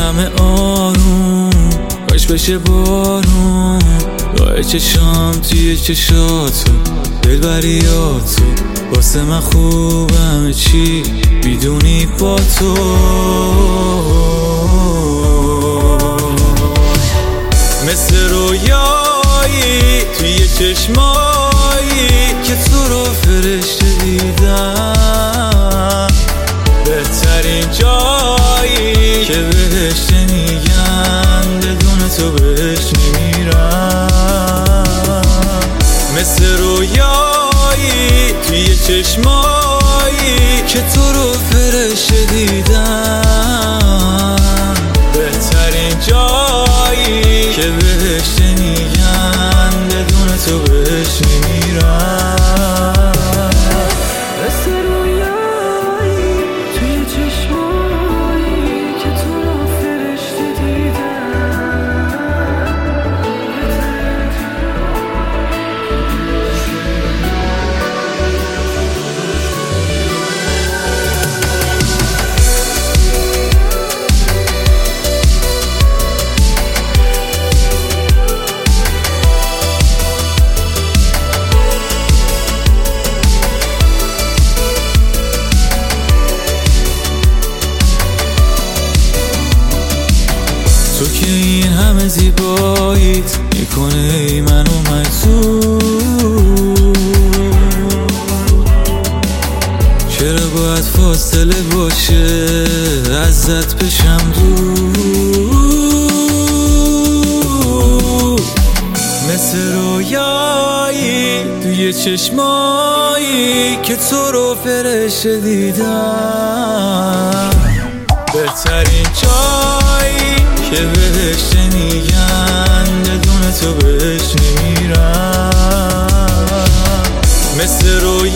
همه آروم، کاش بشه بارون. راه چشام توی چشاتو، دلبریاتو، واسه من خوب همه چی میدونی با تو. مثل رویایی توی چشمایی که تو رو فرشته دیدم، بهترین جایی که بهش میگن بدون تو بهش نمیرم. مثل رویایی توی چشمایی که تو رو فرشته دیدم، بهترین جایی که بهش میگن بدون تو بهش نمیرم. مثل رویایی توی چشمایی که تو رو فرشته تو که این همه زیباییت میکنه ای منو مجذوب، چرا باید فاصله باشه ازت بشم دور؟ مثل رویایی توی چشمایی که تو رو فرشته دیدم، بهترین جایی که بهش میگن بدون تو بهش نمیرم. مثل روی